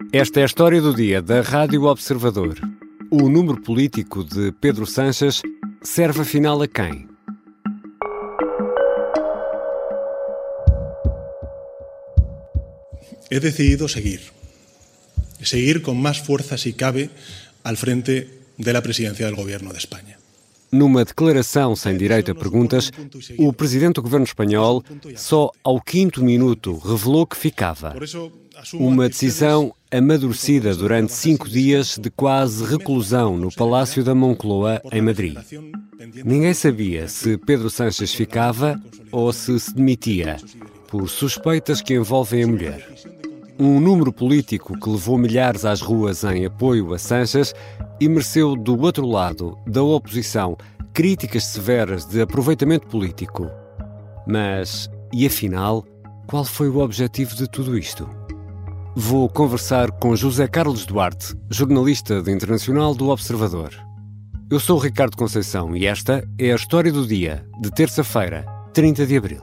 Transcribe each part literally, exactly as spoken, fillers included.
Esta é a história do dia da Rádio Observador. O número político de Pedro Sánchez serve afinal a quem? He decidido seguir. Seguir con más fuerza, si cabe, al frente de la presidencia del Gobierno de España. Numa declaração sem direito a perguntas, o presidente do governo espanhol, só ao quinto minuto, revelou que ficava. Uma decisão amadurecida durante cinco dias de quase reclusão no Palácio da Moncloa, em Madrid. Ninguém sabia se Pedro Sánchez ficava ou se se demitia, por suspeitas que envolvem a mulher. Um número político que levou milhares às ruas em apoio a Sánchez e mereceu, do outro lado da oposição, críticas severas de aproveitamento político. Mas, e afinal, qual foi o objetivo de tudo isto? Vou conversar com José Carlos Duarte, jornalista de internacional do Observador. Eu sou o Ricardo Conceição e esta é a história do dia, de terça-feira, trinta de abril.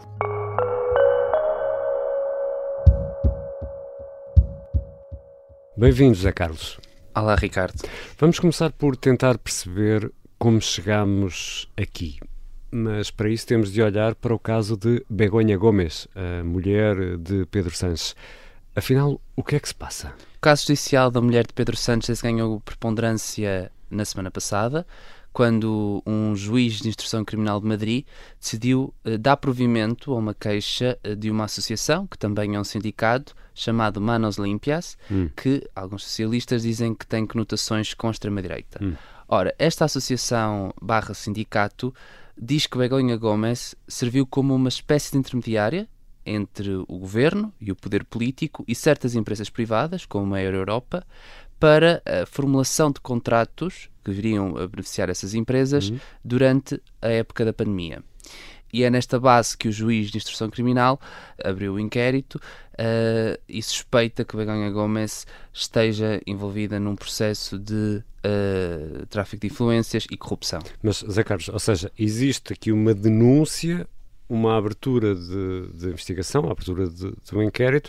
Bem-vindo, José Carlos. Olá, Ricardo. Vamos começar por tentar perceber como chegámos aqui. Mas para isso temos de olhar para o caso de Begoña Gómez, a mulher de Pedro Sánchez. Afinal, o que é que se passa? O caso judicial da mulher de Pedro Sánchez ganhou preponderância na semana passada, quando um juiz de instrução criminal de Madrid decidiu uh, dar provimento a uma queixa uh, de uma associação, que também é um sindicato, chamado Manos Limpias, hum. que alguns socialistas dizem que tem conotações com a extrema-direita. Hum. Ora, esta associação barra sindicato diz que Begoña Gómez serviu como uma espécie de intermediária entre o governo e o poder político e certas empresas privadas, como a Euro Europa, para a formulação de contratos que viriam a beneficiar essas empresas uhum. durante a época da pandemia. E é nesta base que o juiz de instrução criminal abriu o inquérito uh, e suspeita que Begoña Gómez esteja envolvida num processo de uh, tráfico de influências e corrupção. Mas, Zé Carlos, ou seja, existe aqui uma denúncia, uma abertura de, de investigação, a abertura de, de um inquérito,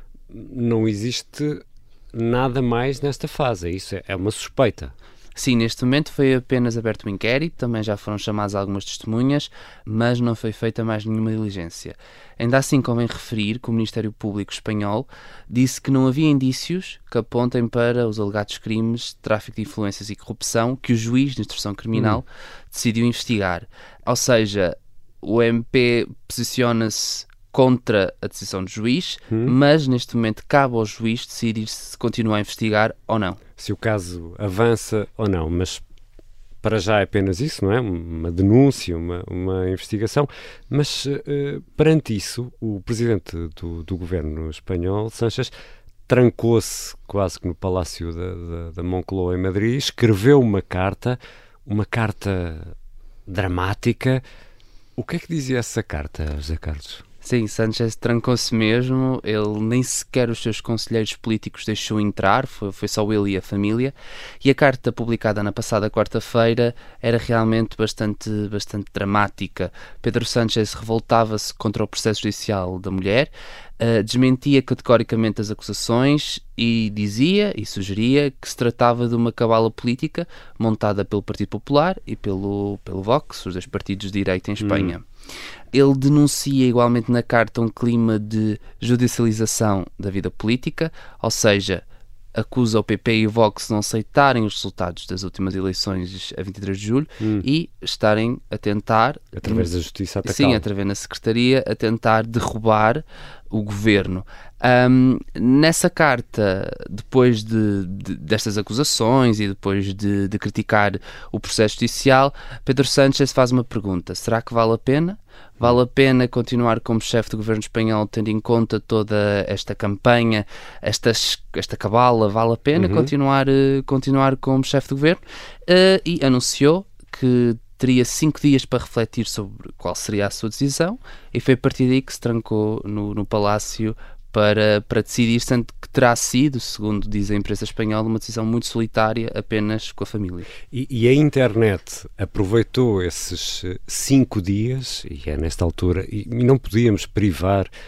não existe nada mais nesta fase, é isso? É uma suspeita? Sim, neste momento foi apenas aberto o inquérito, também já foram chamadas algumas testemunhas, mas não foi feita mais nenhuma diligência. Ainda assim, convém referir que o Ministério Público espanhol disse que não havia indícios que apontem para os alegados crimes de tráfico de influências e corrupção que o juiz de instrução criminal hum. decidiu investigar. Ou seja, o M P posiciona-se contra a decisão do juiz, hum. mas neste momento cabe ao juiz decidir se continua a investigar ou não. Se o caso avança ou não, mas para já é apenas isso, não é? Uma denúncia, uma, uma investigação, mas uh, perante isso, o presidente do, do governo espanhol, Sánchez, trancou-se quase que no Palácio da, da, da Moncloa em Madrid, escreveu uma carta, uma carta dramática. O que é que dizia essa carta, José Carlos? Sim, Sánchez trancou-se mesmo, ele nem sequer os seus conselheiros políticos deixou entrar, foi, foi só ele e a família, e a carta publicada na passada quarta-feira era realmente bastante, bastante dramática. Pedro Sánchez revoltava-se contra o processo judicial da mulher, uh, desmentia categoricamente as acusações e dizia e sugeria que se tratava de uma cabala política montada pelo Partido Popular e pelo, pelo Vox, os dois partidos de direita em Espanha. Hum. Ele denuncia igualmente na carta um clima de judicialização da vida política, ou seja, acusa o P P e o Vox de não aceitarem os resultados das últimas eleições a vinte e três de julho hum. e estarem a tentar... Através da justiça atacá-lo. Sim, através da Secretaria, a tentar derrubar o governo. Um, nessa carta, depois de, de, destas acusações e depois de, de criticar o processo judicial, Pedro Sánchez faz uma pergunta: será que vale a pena? Vale a pena continuar como chefe do governo espanhol, tendo em conta toda esta campanha, esta, esta cabala? Vale a pena uhum. continuar, continuar como chefe do governo? Uh, e anunciou que teria cinco dias para refletir sobre qual seria a sua decisão, e foi a partir daí que se trancou no, no Palácio para, para decidir, sendo que terá sido, segundo diz a imprensa espanhola, uma decisão muito solitária, apenas com a família. E, e a internet aproveitou esses cinco dias, e é nesta altura, e, e não podíamos privar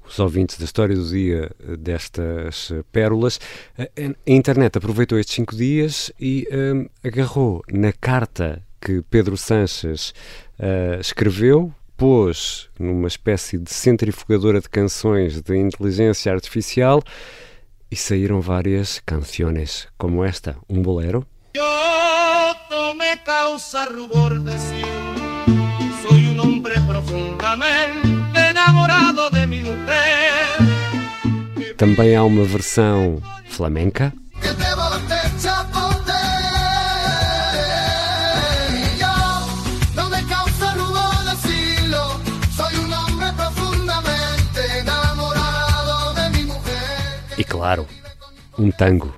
os ouvintes da História do Dia destas pérolas. A internet aproveitou estes cinco dias e um, agarrou na carta que Pedro Sánchez uh, escreveu, pôs numa espécie de centrifugadora de canções de inteligência artificial e saíram várias canções, como esta, um bolero. Yo me causa rubor decir, soy un hombre profundamente enamorado de mi mujer. Também há uma versão flamenca. E claro, um tango.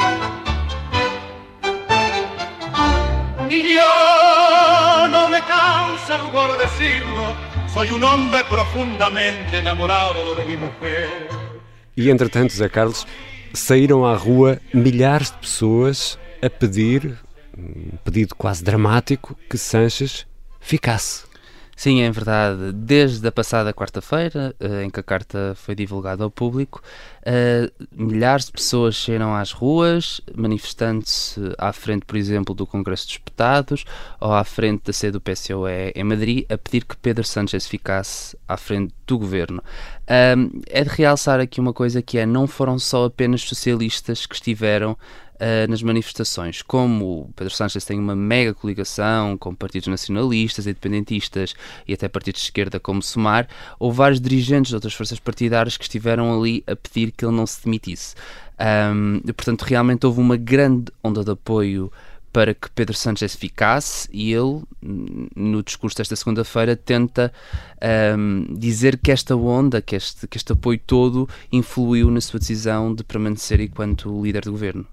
Yo no me cansa por decirlo, soy un hombre profundamente enamorado de mi mujer. E entretanto, José Carlos, saíram à rua milhares de pessoas a pedir, um pedido quase dramático, que Sánchez ficasse. Sim, é verdade. Desde a passada quarta-feira, em que a carta foi divulgada ao público, milhares de pessoas saíram às ruas, manifestando-se à frente, por exemplo, do Congresso dos Deputados ou à frente da sede do P S O E em Madrid, a pedir que Pedro Sánchez ficasse à frente do governo. É de realçar aqui uma coisa, que é, não foram só apenas socialistas que estiveram Uh, nas manifestações. Como o Pedro Sánchez tem uma mega coligação com partidos nacionalistas, independentistas e até partidos de esquerda como Sumar, houve vários dirigentes de outras forças partidárias que estiveram ali a pedir que ele não se demitisse. Um, e, portanto, realmente houve uma grande onda de apoio para que Pedro Sánchez ficasse, e ele, no discurso desta segunda-feira, tenta um, dizer que esta onda, que este, que este apoio todo influiu na sua decisão de permanecer enquanto líder do governo.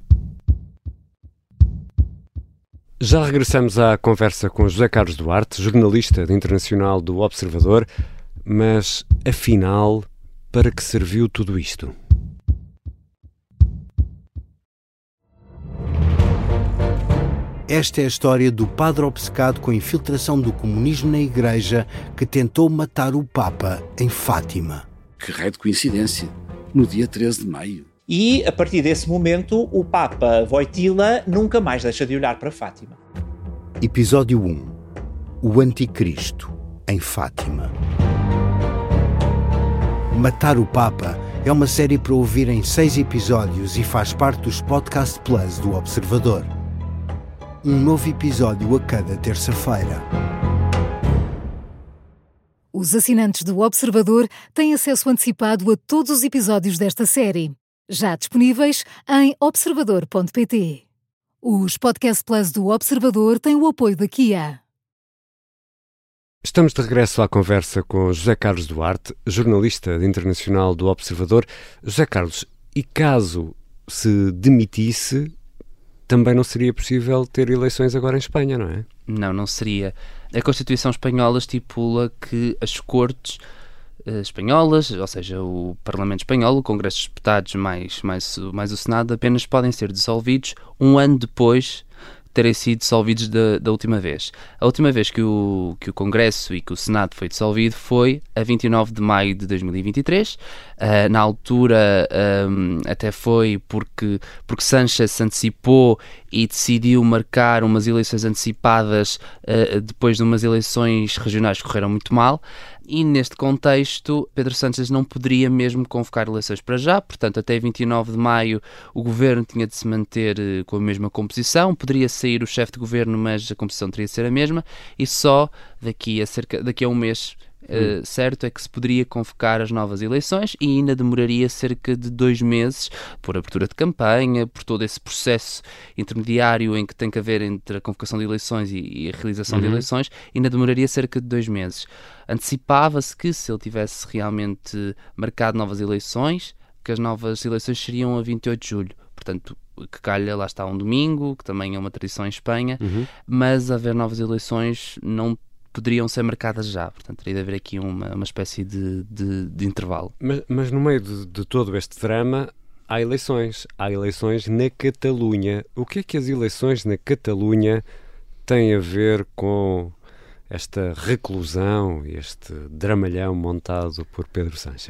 Já regressamos à conversa com José Carlos Duarte, jornalista de internacional do Observador, mas, afinal, para que serviu tudo isto? Esta é a história do padre obcecado com a infiltração do comunismo na Igreja que tentou matar o Papa em Fátima. Que raio de coincidência, no dia treze de maio. E, a partir desse momento, o Papa Wojtyła nunca mais deixa de olhar para Fátima. Episódio um. O Anticristo, em Fátima. Matar o Papa é uma série para ouvir em seis episódios e faz parte dos Podcast Plus do Observador. Um novo episódio a cada terça-feira. Os assinantes do Observador têm acesso antecipado a todos os episódios desta série, já disponíveis em observador ponto pt. Os Podcast Plus do Observador têm o apoio da Kia. Estamos de regresso à conversa com José Carlos Duarte, jornalista de internacional do Observador. José Carlos, e caso se demitisse, também não seria possível ter eleições agora em Espanha, não é? Não, não seria. A Constituição espanhola estipula que as Cortes espanholas, ou seja, o Parlamento espanhol, o Congresso dos Deputados mais, mais, mais o Senado, apenas podem ser dissolvidos um ano depois de terem sido dissolvidos da, da última vez. A última vez que o, que o Congresso e que o Senado foi dissolvido foi a vinte e nove de maio de dois mil e vinte e três. Uh, na altura um, até foi porque, porque Sánchez se antecipou e decidiu marcar umas eleições antecipadas uh, depois de umas eleições regionais que correram muito mal. E neste contexto, Pedro Sánchez não poderia mesmo convocar eleições para já, portanto até vinte e nove de maio o governo tinha de se manter uh, com a mesma composição, poderia sair o chefe de governo, mas a composição teria de ser a mesma, e só daqui a, cerca, daqui a um mês Uh, certo é que se poderia convocar as novas eleições, e ainda demoraria cerca de dois meses por abertura de campanha, por todo esse processo intermediário em que tem que haver entre a convocação de eleições e, e a realização uhum. de eleições, ainda demoraria cerca de dois meses. Antecipava-se que, se ele tivesse realmente marcado novas eleições, que as novas eleições seriam a vinte e oito de julho, portanto que calha, lá está, um domingo, que também é uma tradição em Espanha, uhum. mas haver novas eleições não poderiam ser marcadas já, portanto teria de haver aqui uma, uma espécie de, de, de intervalo. Mas, mas no meio de, de todo este drama há eleições, há eleições na Catalunha. O que é que as eleições na Catalunha têm a ver com esta reclusão, este dramalhão montado por Pedro Sánchez?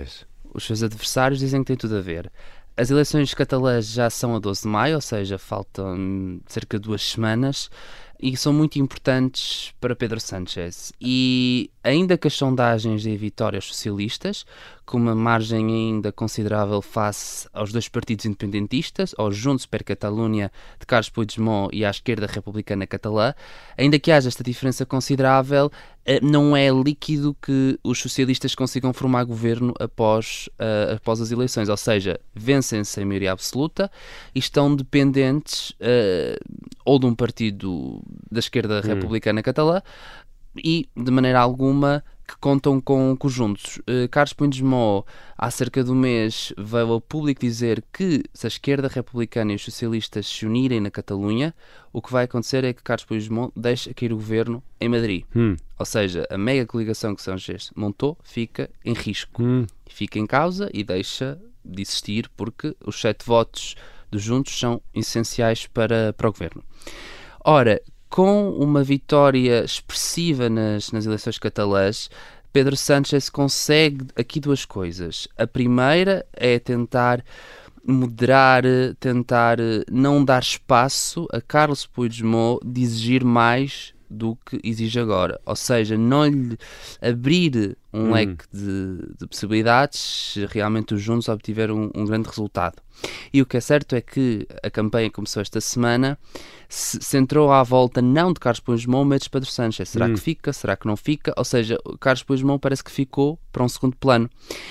os seus adversários dizem que tem tudo a ver. As eleições catalãs já são a doze de maio, ou seja, faltam cerca de duas semanas, e são muito importantes para Pedro Sánchez. E ainda que as sondagens deem vitória aos socialistas, com uma margem ainda considerável face aos dois partidos independentistas, ao Junts per Catalunya de Carles Puigdemont e à esquerda republicana catalã, ainda que haja esta diferença considerável, não é líquido que os socialistas consigam formar governo após, uh, após as eleições, ou seja, vencem sem maioria absoluta e estão dependentes uh, ou de um partido da esquerda republicana hum. catalã e, de maneira alguma, que contam com conjuntos. Uh, Carles Puigdemont, há cerca de um mês, veio ao público dizer que se a esquerda republicana e os socialistas se unirem na Catalunha, o que vai acontecer é que Carles Puigdemont deixa cair o governo em Madrid. Hum. Ou seja, a mega coligação que Sánchez montou fica em risco. Hum. Fica em causa e deixa de existir porque os sete votos dos Juntos são essenciais para, para o governo. Ora, com uma vitória expressiva nas, nas eleições catalãs, Pedro Sánchez consegue aqui duas coisas. A primeira é tentar moderar, tentar não dar espaço a Carles Puigdemont de exigir mais do que exige agora. Ou seja, não lhe abrir um hum. leque de, de possibilidades se realmente os Juntos obtiveram um, um grande resultado. E o que é certo é que a campanha começou esta semana, se centrou à volta não de Carles Puigdemont, mas de Pedro Sánchez. Será hum. que fica? Será que não fica? Ou seja, Carles Puigdemont parece que ficou para um segundo plano.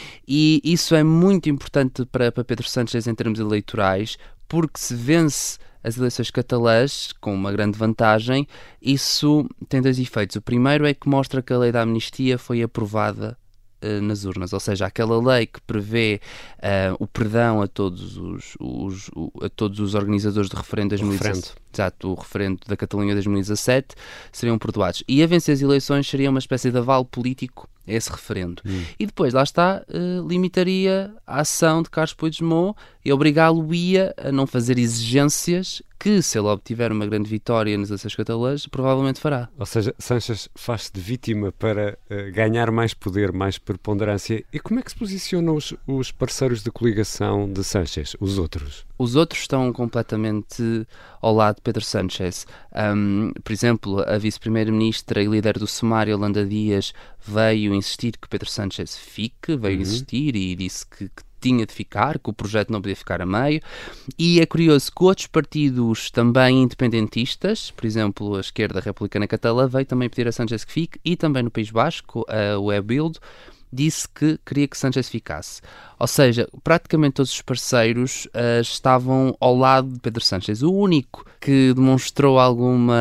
E isso é muito importante para, para Pedro Sánchez em termos eleitorais, porque se vence as eleições catalãs, com uma grande vantagem, isso tem dois efeitos. O primeiro é que mostra que a lei da amnistia foi aprovada uh, nas urnas, ou seja, aquela lei que prevê uh, o perdão a todos os, os, o, a todos os organizadores do referendo de dois mil e dezassete. Exato, o referendo da Catalunha de dois mil e dezassete, seriam perdoados. E a vencer as eleições seria uma espécie de aval político a esse referendo. Hum. E depois, lá está, uh, limitaria a ação de Carles Puigdemont e obrigá-lo-ia a não fazer exigências que, se ele obtiver uma grande vitória nas eleições catalãs, provavelmente fará. Ou seja, Sánchez faz-se de vítima para uh, ganhar mais poder, mais preponderância. E como é que se posicionam os, os parceiros de coligação de Sánchez, os outros? Os outros estão completamente ao lado de Pedro Sánchez. Um, por exemplo, a vice-primeira-ministra e líder do Sumário, Yolanda Díaz, veio insistir que Pedro Sánchez fique, veio uhum. insistir e disse que, que tinha de ficar, que o projeto não podia ficar a meio. E é curioso que outros partidos também independentistas, por exemplo, a esquerda republicana catalã, veio também pedir a Sánchez que fique, e também no País Basco, a U E Bild disse que queria que Sánchez ficasse. Ou seja, praticamente todos os parceiros uh, estavam ao lado de Pedro Sánchez. O único que demonstrou alguma,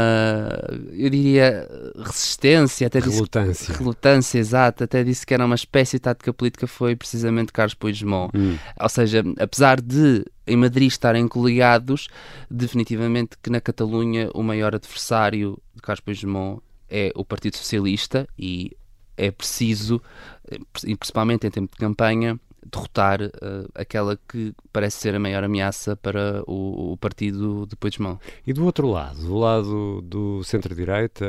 eu diria, resistência, até relutância. Disse, relutância, exato, até disse que era uma espécie de tática política, foi precisamente Carles Puigdemont. Hum. Ou seja, apesar de em Madrid estarem coligados, definitivamente que na Catalunha o maior adversário de Carles Puigdemont é o Partido Socialista, e é preciso, e principalmente em tempo de campanha, derrotar uh, aquela que parece ser a maior ameaça para o, o partido de Puigdemont. E do outro lado, do lado do centro-direita,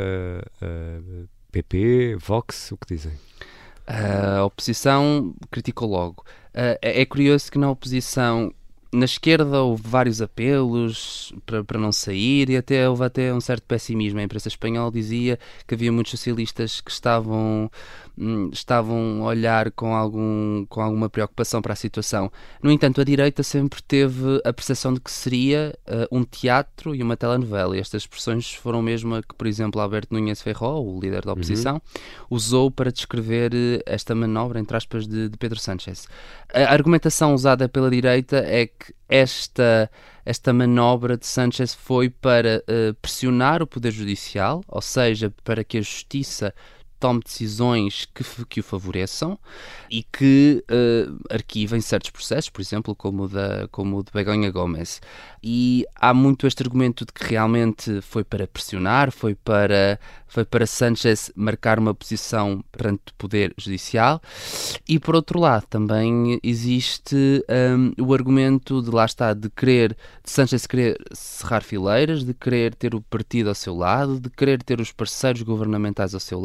uh, P P, Vox, o que dizem? Uh, a oposição criticou logo. Uh, é, é curioso que na oposição, na esquerda, houve vários apelos para, para não sair, e até houve até um certo pessimismo. A imprensa espanhola dizia que havia muitos socialistas que estavam, hum, estavam a olhar com, algum, com alguma preocupação para a situação. No entanto, a direita sempre teve a percepção de que seria uh, um teatro e uma telenovela. E estas expressões foram mesmo a que, por exemplo, Alberto Núñez Feijóo, o líder da oposição, uhum. usou para descrever esta manobra, entre aspas, de, de Pedro Sánchez. A argumentação usada pela direita é que esta, esta manobra de Sánchez foi para uh, pressionar o Poder Judicial, ou seja, para que a Justiça tome decisões que, que o favoreçam e que uh, arquivem certos processos, por exemplo, como o, da, como o de Begoña Gómez. E há muito este argumento de que realmente foi para pressionar, foi para, foi para Sánchez marcar uma posição perante o Poder Judicial. E, por outro lado, também existe um, o argumento de, lá está, de querer, de Sánchez querer cerrar fileiras, de querer ter o partido ao seu lado, de querer ter os parceiros governamentais ao seu lado, uhum.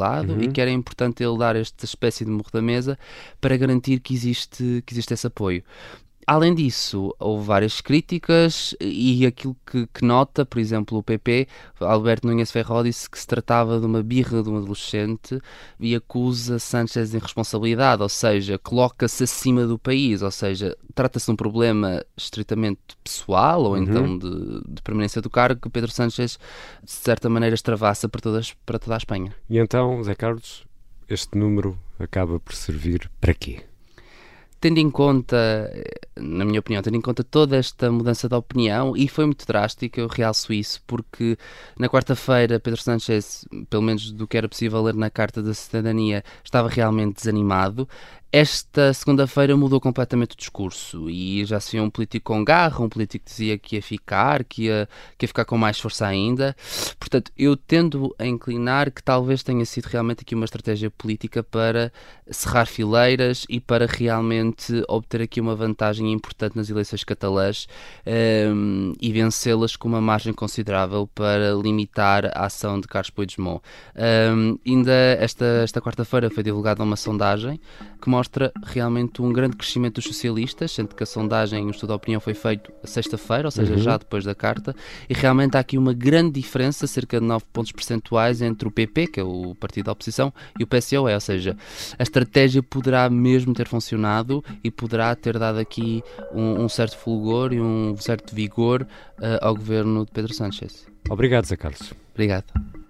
e que era importante ele dar esta espécie de murro da mesa para garantir que existe, que existe esse apoio. Além disso, houve várias críticas e aquilo que, que nota, por exemplo, o P P, Alberto Núñez Feijóo, disse que se tratava de uma birra de um adolescente e acusa Sánchez de irresponsabilidade, ou seja, coloca-se acima do país, ou seja, trata-se de um problema estritamente pessoal ou uhum. então de, de permanência do cargo que Pedro Sánchez, de certa maneira, extravassa para, todas, para toda a Espanha. E então, Zé Carlos, este número acaba por servir para quê? Tendo em conta, na minha opinião, tendo em conta toda esta mudança de opinião, e foi muito drástica, eu realço isso, porque na quarta-feira Pedro Sánchez, pelo menos do que era possível ler na Carta da Cidadania, estava realmente desanimado. Esta segunda-feira mudou completamente o discurso e já se via um político com garra, um político que dizia que ia ficar, que ia, que ia ficar com mais força ainda. Portanto, eu tendo a inclinar que talvez tenha sido realmente aqui uma estratégia política para cerrar fileiras e para realmente obter aqui uma vantagem importante nas eleições catalãs um, e vencê-las com uma margem considerável para limitar a ação de Carles Puigdemont. Um, ainda esta, esta quarta-feira foi divulgada uma sondagem que mostra realmente um grande crescimento dos socialistas, sendo que a sondagem, o estudo de opinião foi feito sexta-feira, ou seja, uhum. já depois da carta, e realmente há aqui uma grande diferença, cerca de nove pontos percentuais, entre o P P, que é o partido da oposição, e o P S O E, ou seja, a estratégia poderá mesmo ter funcionado e poderá ter dado aqui um, um certo fulgor e um certo vigor uh, ao governo de Pedro Sánchez. Obrigado, Zé Carlos. Obrigado.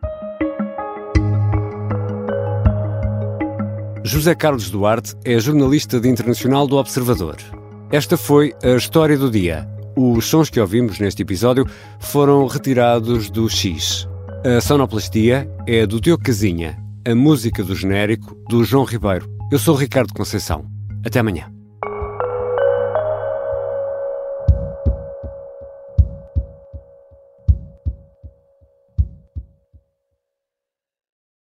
José Carlos Duarte é jornalista de internacional do Observador. Esta foi a história do dia. Os sons que ouvimos neste episódio foram retirados do X. A sonoplastia é do Diogo Casinha, a música do genérico do João Ribeiro. Eu sou Ricardo Conceição. Até amanhã.